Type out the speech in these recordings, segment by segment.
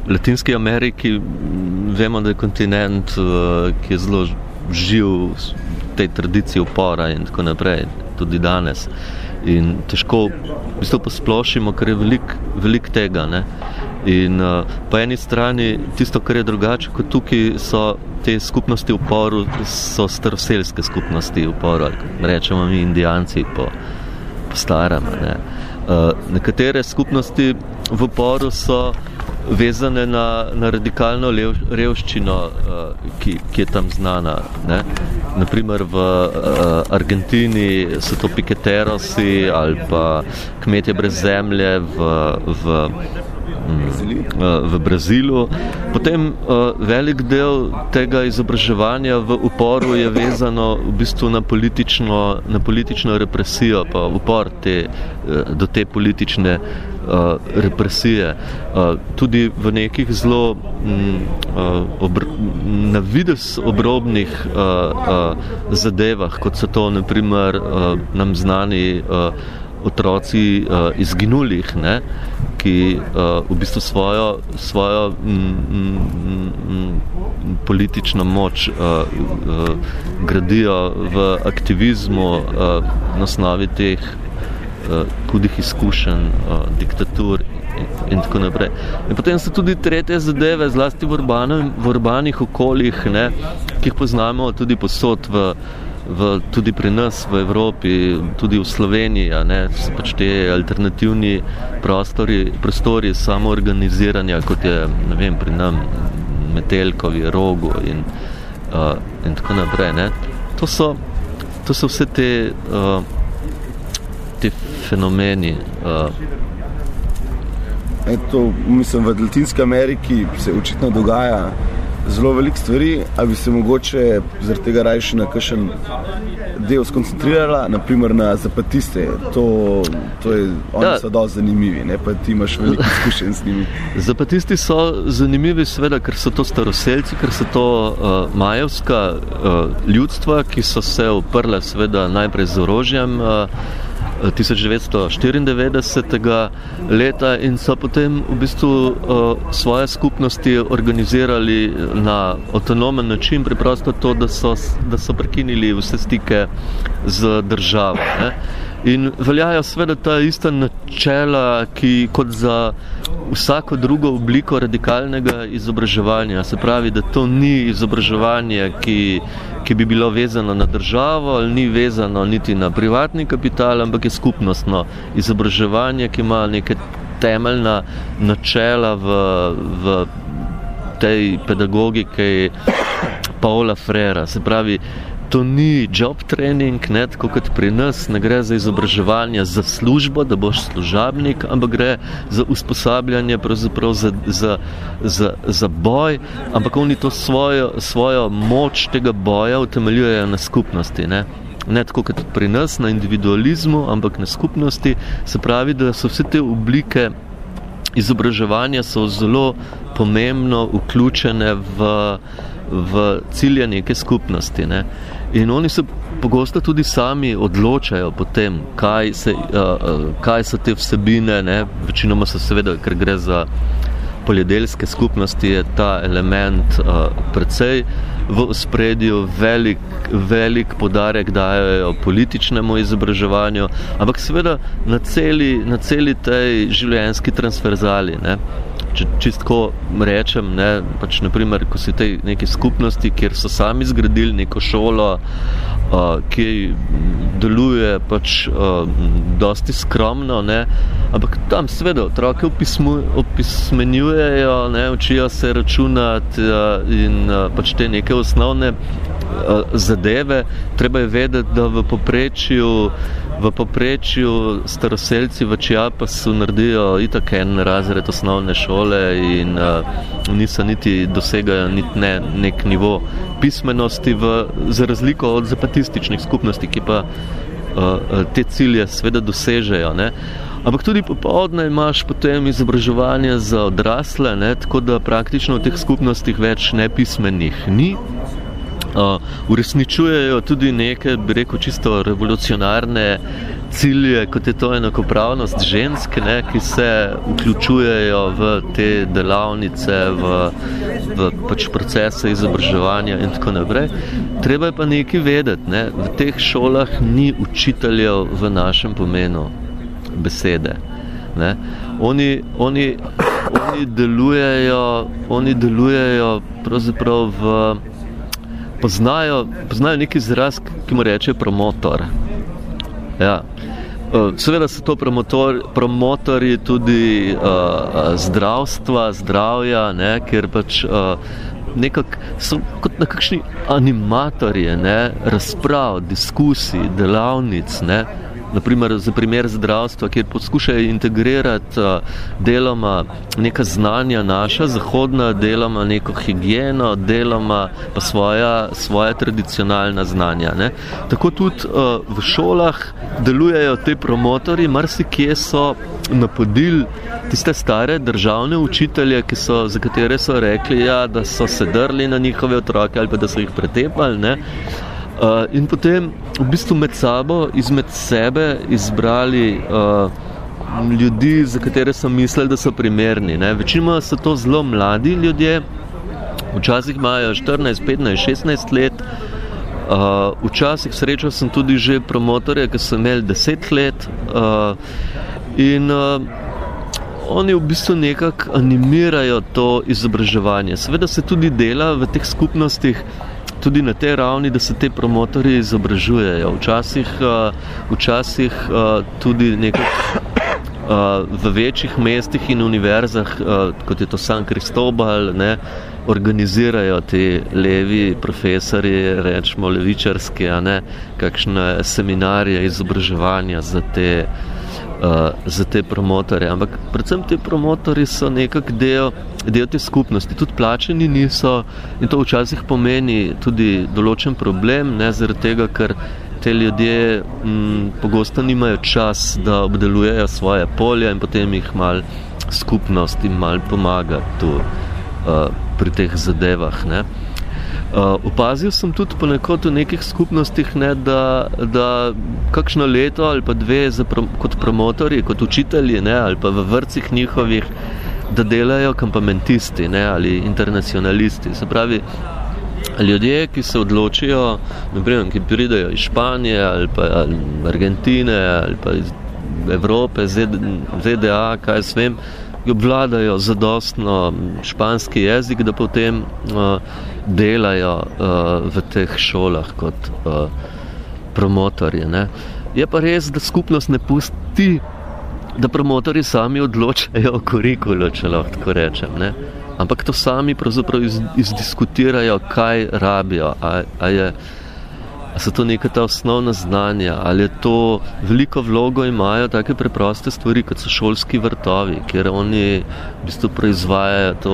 Latinski Ameriki vemo, da je kontinent, ki je zelo živ v tej tradiciji upora in tako naprej, tudi danes. In težko v bistvu posplošimo, ker je veliko tega, ne. In po eni strani tisto, kar je drugače kot tukaj, so te skupnosti v uporu, so staroselske skupnosti v uporu, rečemo mi indijanci po starem, ne. Nekatere skupnosti v uporu so vezane na radikalno revščino, ki je tam znana, ne. Naprimer v Argentini so to piketerosi ali pa kmetje brez zemlje v Brazilu. Potem velik del tega izobraževanja v uporu je vezano v bistvu na politično represijo, pa upor do te politične represije. Tudi v nekih zelo na videz obrobnih zadevah, kot so to naprimer nam znani otroci izginulih, ne, ki v bistvu svojo politično moč gradijo v aktivizmu na osnovi teh hudih izkušenj, diktatur in tako naprej. In potem so tudi tretje zadeve, zlasti v urbanih okoljih, ne, ki jih poznamo tudi posod tudi pri nas v Evropi, tudi v Sloveniji, ne, so pač te alternativni prostori samoorganiziranja, kot je, ne vem, pri nam Metelkovi, Rogu in tako naprej, ne. To so vse te fenomeni. Mislim, v Latinski Ameriki se očitno dogaja zelo veliko stvari, a bi se mogoče zaradi tega rajši na kakšen del skoncentrirala, naprimer na zapatiste. Oni so dosti zanimivi, ne, pa ti imaš veliko izkušenj z njimi. Zapatisti so zanimivi seveda, ker so to staroselci, ker so to majevska ljudstva, ki so se uprle seveda najprej z orožjem 1994. leta in so potem v bistvu svoje skupnosti organizirali na avtonomen način, preprosto to, da so prekinili vse stike z državo, ne. In veljajo seveda ta ista načela, ki kot za vsako drugo obliko radikalnega izobraževanja. Se pravi, da to ni izobraževanje, ki bi bilo vezano na državo ali ni vezano niti na privatni kapital, ampak je skupnostno izobraževanje, ki ima neke temeljna načela v tej pedagogiki Paula Freira. Se pravi, to ni job training, ne, tako kot pri nas, ne gre za izobraževanje za službo, da boš služabnik, ampak gre za usposabljanje pravzaprav za boj, ampak oni to svojo moč tega boja utemeljujejo na skupnosti, ne. Ne tako kot pri nas, na individualizmu, ampak na skupnosti. Se pravi, da so vse te oblike izobraževanja so zelo pomembno vključene v cilje neke skupnosti, ne. In oni se pogosto tudi sami odločajo potem, kaj so te vsebine, ne. Večinoma so seveda, ker gre za poljedelske skupnosti, je ta element precej v ospredju, velik poudarek dajo političnemu izobraževanju, ampak seveda na celi tej življenjski transverzali, ne. Čistko rečem, ne, pač naprimer, ko si tej neki skupnosti, kjer so sami zgradili neko šolo, ki deluje pač dosti skromno, ne, ampak tam seveda otroke opismenjujejo, ne, učijo se računati in pač te neke osnovne zadeve. Treba je vedeti, da v povprečju staroselci v Chiapasu naredijo itak en razred osnovne šole in niso niti dosegajo nek nivo pismenosti za razliko od zapatističnih skupnosti, ki pa te cilje seveda dosežejo, ne. Ampak tudi popoldne imaš potem izobraževanje za odrasle, ne, tako da praktično v teh skupnostih več nepismenih ni. Uresničujejo tudi neke, bi rekel, čisto revolucionarne cilje, kot je to enakopravnost žensk, ne, ki se vključujejo v te delavnice, v pač procese izobraževanja in tako naprej. Treba je pa nekaj vedeti, ne, v teh šolah ni učiteljev v našem pomenu besede. Ne. Oni delujejo pravzaprav poznajo neki izraz, ki mu reče promotor. Ja. Seveda so to promotorji tudi zdravstva, zdravja, ne, ker pač nekako so kot nekakšni animatorji, ne, razprav, diskusij, delavnic, ne. Naprimer, za primer zdravstva, kjer poskušajo integrirati deloma neka znanja naša, zahodna, deloma neko higieno, deloma pa svoja tradicionalna znanja. Ne. Tako tudi v šolah delujejo te promotorji, marsikje so napodili tiste stare državne učitelje, za katere so rekli, ja, da so se drli na njihove otroke ali pa da so jih pretepali, ne. In potem v bistvu izmed sebe izbrali ljudi, za katere so mislili, da so primerni. Ne. Večinoma so to zelo mladi ljudje, včasih imajo 14, 15, 16 let, včasih srečal sem tudi že promotorje, ki so imeli 10 let in oni v bistvu nekako animirajo to izobraževanje. Seveda se tudi dela v teh skupnostih tudi na tej ravni, da se te promotorji izobražujejo. Včasih tudi nekako v večjih mestih in univerzah, kot je to San Cristobal, ne, organizirajo te levi profesorji, rečemo levičarski, ne, kakšne seminarije izobraževanja za te promotorje. Ampak predvsem te promotorji so nekako del te skupnosti. Tudi plačeni niso in to včasih pomeni tudi določen problem, ne, zaradi tega, ker te ljudje pogosto nimajo čas, da obdelujejo svoje polje in potem jih malo skupnost in malo pomaga tu pri teh zadevah. Ne. Opazil sem tudi ponekod v nekih skupnostih, ne, da kakšno leto ali pa dve kot promotorji, kot učitelji, ne, ali pa v vrtcih njihovih, da delajo kampamentisti, ne, ali internacionalisti. Se pravi, ljudje, ki se odločijo, naprimer, ki pridejo iz Španije ali pa Argentine ali pa iz Evrope, ZDA, kaj jaz vem, obvladajo zadostno španski jezik, da potem delajo v teh šolah kot promotorji. Ne. Je pa res, da skupnost ne pusti, da promotorji sami odločajo o kurikulu, če lahko tako rečem. Ne. Ampak to sami pravzaprav izdiskutirajo, kaj rabijo. A so to neka ta osnovna znanja, ali je to veliko vlogo imajo take preproste stvari, kot so šolski vrtovi, kjer oni v bistvu proizvajajo to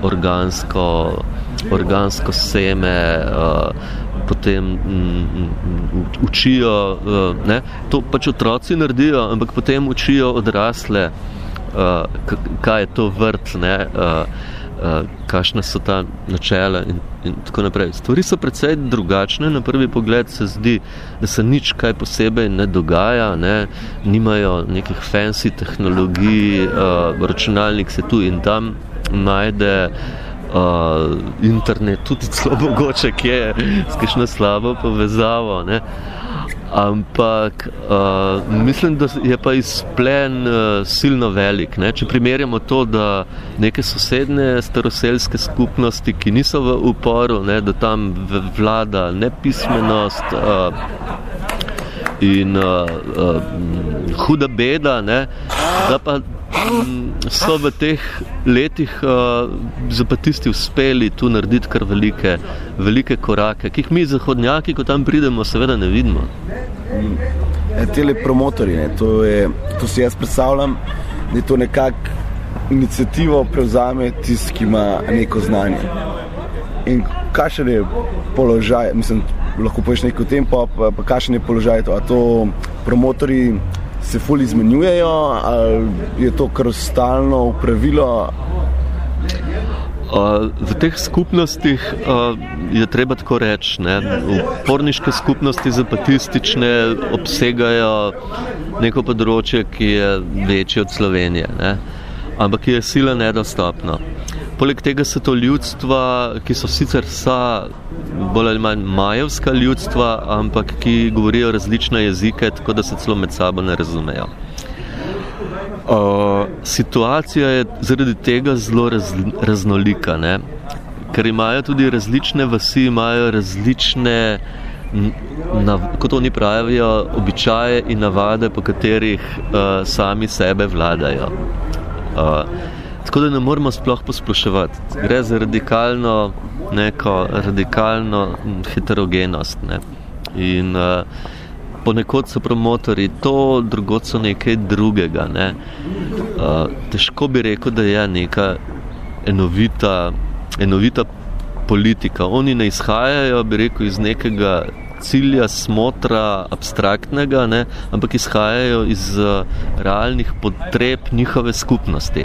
organsko seme, potem učijo, ne, to pač otroci naredijo, ampak potem učijo odrasle, kaj je to vrt, ne, kakšna so ta načela in tako naprej. Stvari so precej drugačne, na prvi pogled se zdi, da se nič kaj posebej ne dogaja, ne, nimajo nekih fancy tehnologij, računalnik se tu in tam najde, internet tudi celo mogoče, kje je s kakšno slabo povezavo, ne. Ampak mislim, da je pa izplen silno velik. Ne? Če primerjamo to, da neke sosedne staroselske skupnosti, ki niso v uporu, ne, da tam vlada nepismenost in huda beda, ne, da pa so v teh letih zapatisti uspeli tu narediti kar velike korake, ki jih mi zahodnjaki, ko tam pridemo, seveda ne vidimo. Tele promotorji, ne, to si jaz predstavljam, da je to nekak inicijativo prevzame tisti, ki ima neko znanje. In kakšen je položaj, mislim, lahko poveš nekaj o tem, pa kakšen je položaj to? A to promotorji se ful izmenjujejo, ali je to kar stalno pravilo? V teh skupnostih je treba tako reči, uporniške skupnosti zapatistične obsegajo neko področje, ki je večje od Slovenije, ampak je sila nedostopno. Poleg tega so to ljudstva, ki so sicer bolj ali manj majevska ljudstva, ampak ki govorijo različne jezike, tako da se celo med sabo ne razumejo. Situacija je zaradi tega zelo raznolika, ker imajo tudi različne vasi, imajo različne, kot oni pravijo, običaje in navade, po katerih sami sebe vladajo. Tako da ne moramo sploh posploševati. Gre za radikalno heterogenost. In ponekod so promotori to, drugod so nekaj drugega. Težko bi rekel, da je neka enovita politika. Oni ne izhajajo, bi rekel, iz nekega cilja, smotra, abstraktnega, ampak izhajajo iz realnih potreb njihove skupnosti.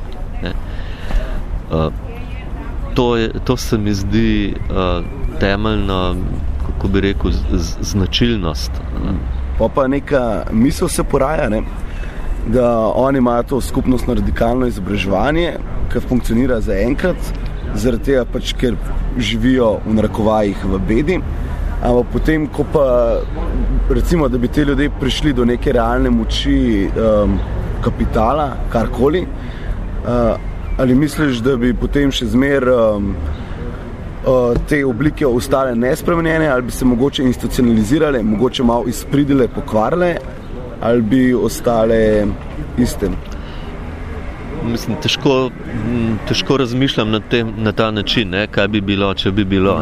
To se mi zdi temeljno, kako bi rekel, značilnost. Pa neka misel se poraja, da oni imajo to skupnostno radikalno izobraževanje, ki funkcionira za enkrat, zaradi tega pač, ker živijo v narekovajih v bedi, ampak potem, ko pa recimo, da bi te ljudje prišli do neke realne moči kapitala, karkoli, ali misliš, da bi potem še zmer te oblike ostale nespremenjene, ali bi se mogoče institucionalizirale, mogoče malo izpridile, pokvarile, ali bi ostale iste? Mislim, težko razmišljam na ta način, kaj bi bilo, če bi bilo.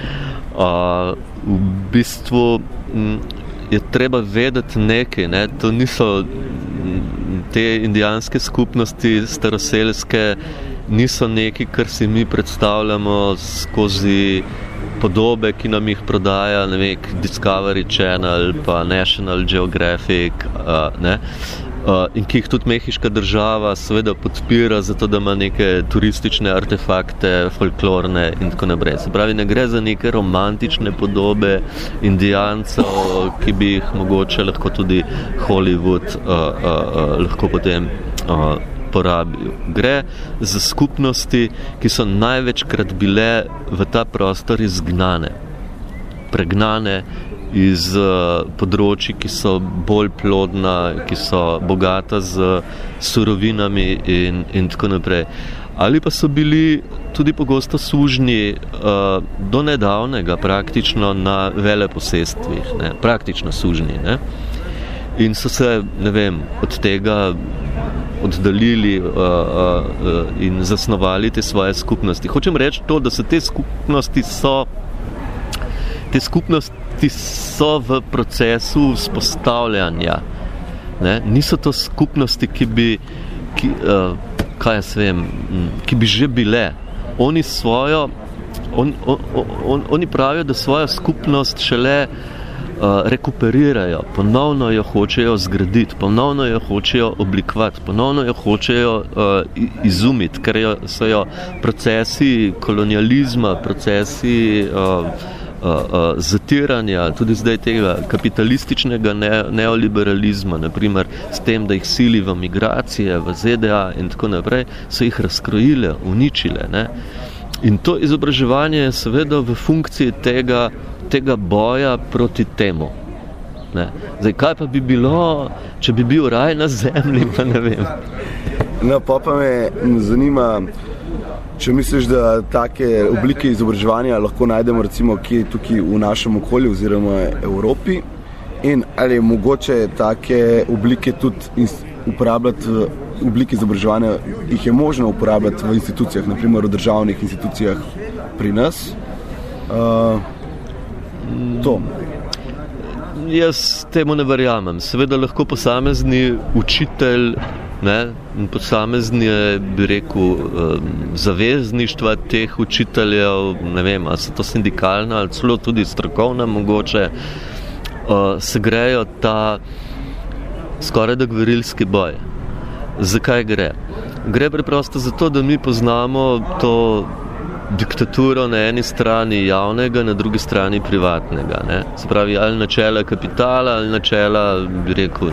V bistvu je treba vedeti nekaj, to niso te indijanske skupnosti staroselske, niso nekaj, kar si mi predstavljamo skozi podobe, ki nam jih prodaja Discovery Channel pa National Geographic, in ki jih tudi mehiška država seveda podpira, zato da ima neke turistične artefakte, folklorne in tako naprej. Se pravi, ne gre za neke romantične podobe indijancev, ki bi jih mogoče lahko tudi Hollywood lahko potem porabil. Gre za skupnosti, ki so največkrat bile v ta prostor izgnane, pregnane iz področji, ki so bolj plodna, ki so bogata z surovinami in tako naprej. Ali pa so bili tudi pogosto sužnji do nedavnega praktično na veleposestvih, praktično sužnji. In so se, od tega oddaljili in zasnovali te svoje skupnosti. Hočem reči to, da so te skupnosti v procesu vzpostavljanja. Niso to skupnosti, ki bi že bile. Oni pravijo, da svojo skupnost šele rekuperirajo, ponovno jo hočejo zgraditi, ponovno jo hočejo oblikovati, ponovno jo hočejo izumiti, ker so jo procesi kolonializma, procesi zatiranja, tudi zdaj tega kapitalističnega neoliberalizma, naprimer s tem, da jih sili v migracije, v ZDA in tako naprej, so jih razkrojile, uničile. In to izobraževanje je seveda v funkciji tega boja proti temu. Zdaj, kaj pa bi bilo, če bi bil raj na zemlji, pa ne vem. Pa me zanima, če misliš, da take oblike izobraževanja lahko najdemo recimo kje tukaj v našem okolju oziroma Evropi, in ali je mogoče take oblike tudi uporabljati v obliki izobraževanja, jih je možno uporabljati v institucijah, naprimer v državnih institucijah pri nas? To. Jaz temu ne verjamem. Seveda lahko posamezni učitelj in posamezne, bi rekel, zavezništva teh učiteljev, ne vem, ali so to sindikalna ali celo tudi strokovna mogoče, se grejo ta skoraj da gverilski boj. Zakaj gre? Gre preprosto za to, da mi poznamo to diktaturo na eni strani javnega, na drugi strani privatnega. Ne? Se pravi, ali načela kapitala, ali načela, bi rekel,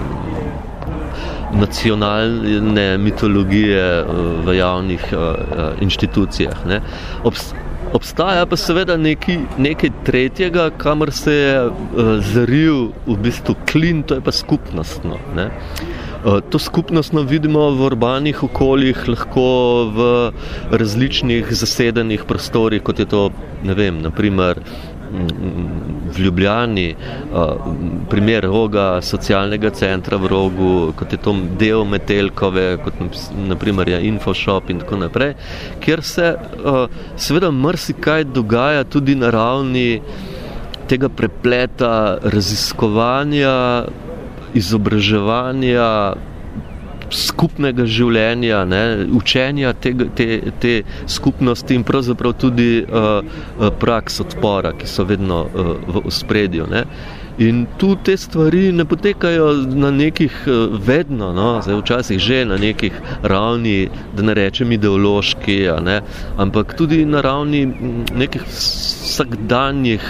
nacionalne mitologije v javnih inštitucijah. Ne? Obstaja pa seveda nekaj tretjega, kamor se je zaril v bistvu klin, to je pa skupnostno. Ne? To skupnostno vidimo v urbanih okoljih, lahko v različnih zasedenih prostorih, kot je to, ne vem, naprimer v Ljubljani, primer Roga, socialnega centra v Rogu, kot je to del Metelkove, kot naprimer je Infoshop in tako naprej, kjer se seveda marsikaj dogaja tudi na ravni tega prepleta raziskovanja, izobraževanja, skupnega življenja, učenja te skupnosti in pravzaprav tudi praks odpora, ki so vedno v ospredju. In tu te stvari ne potekajo na nekih vedno, zdaj včasih že na nekih ravni, da ne rečem ideološki, ampak tudi na ravni nekih vsakdanjih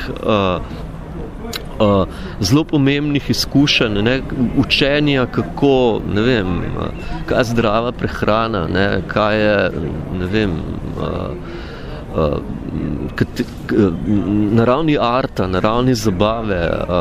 zelo pomembnih izkušenj, učenja, kako, ne vem, kaj je zdrava prehrana, kaj je, ne vem, na ravni arta, na ravni zabave,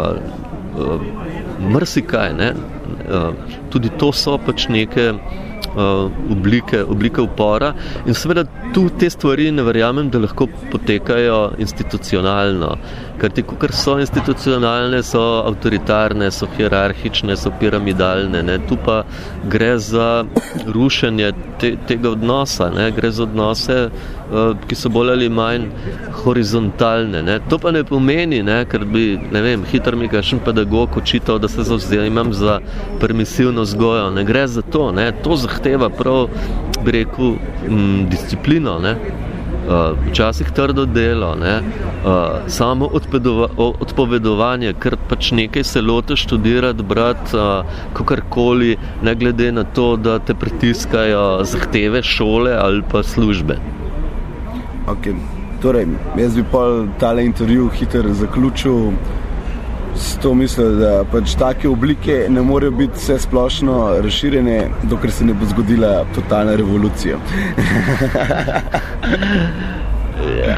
marsikaj, tudi to so pač neke oblike upora in seveda tu te stvari ne verjamem, da lahko potekajo institucionalno, ker kakor so institucionalne, so avtoritarne, so hierarhične, so piramidalne, tu pa gre za rušenje tega odnosa, gre za odnose, ki so bolj ali manj horizontalne. To pa ne pomeni, ker bi, ne vem, hitro mi kakšen pedagog očital, da se zavzemam za permisivno vzgojo. Ne gre za to, to zahteva prav, bi rekel, disciplino, včasih trdo delo, samo odpovedovanje, ker pač nekaj se lotiš študirati, brati, kakorkoli, ne glede na to, da te pritiskajo zahteve šole ali pa službe. Ok, torej, jaz bi pol tale intervju hitro zaključil s to mislijo, da pač take oblike ne morejo biti vse splošno razširjene, dokler se ne bo zgodila totalna revolucija. Ja,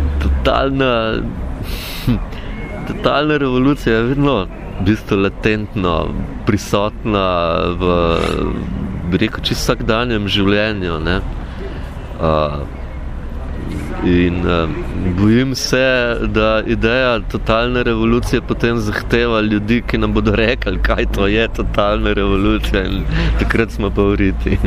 totalna revolucija je vedno v bistvu latentno prisotna v, bi rekel, čisto vsakdanjem življenju, in bojim se, da ideja totalne revolucije potem zahteva ljudi, ki nam bodo rekli, kaj to je totalna revolucija, in takrat smo pa v riti.